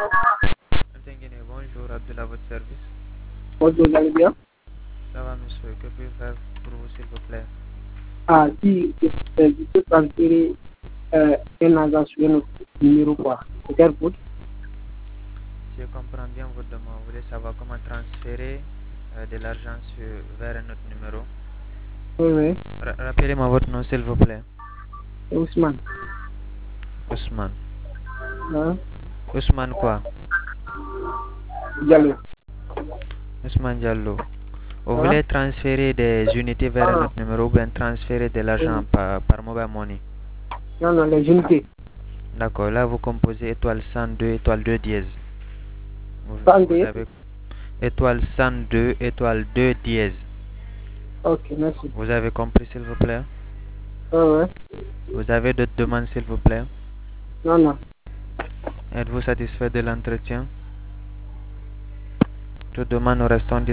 Bonjour, Abdullah, à votre service. Bonjour, vous allez bien? Ça va, monsieur. Que puis-je faire pour vous, s'il vous plaît? Ah, si, je peux transférer un agent sur un autre numéro, quoi. C'est quel faute? Si je comprends bien votre demande, vous voulez savoir comment transférer de l'argent vers un autre numéro. Oui, oui, Rappelez-moi votre nom, s'il vous plaît. c'est Ousmane. Ousmane. Hein? Ousmane quoi? Diallo. Ousmane Diallo. Vous Hein? voulez transférer des unités vers un Ah, autre numéro ou bien transférer de l'argent par mobile money? non, non, les unités. D'accord, là vous composez étoile 102, étoile 2 dièse. Vous Santé. avez étoile 102, étoile 2 dièse. Ok, merci. Vous avez compris, s'il vous plaît? Ouais. Vous avez d'autres demandes, s'il vous plaît? Non, non. Êtes-vous satisfait de l'entretien? Toute demande nous restons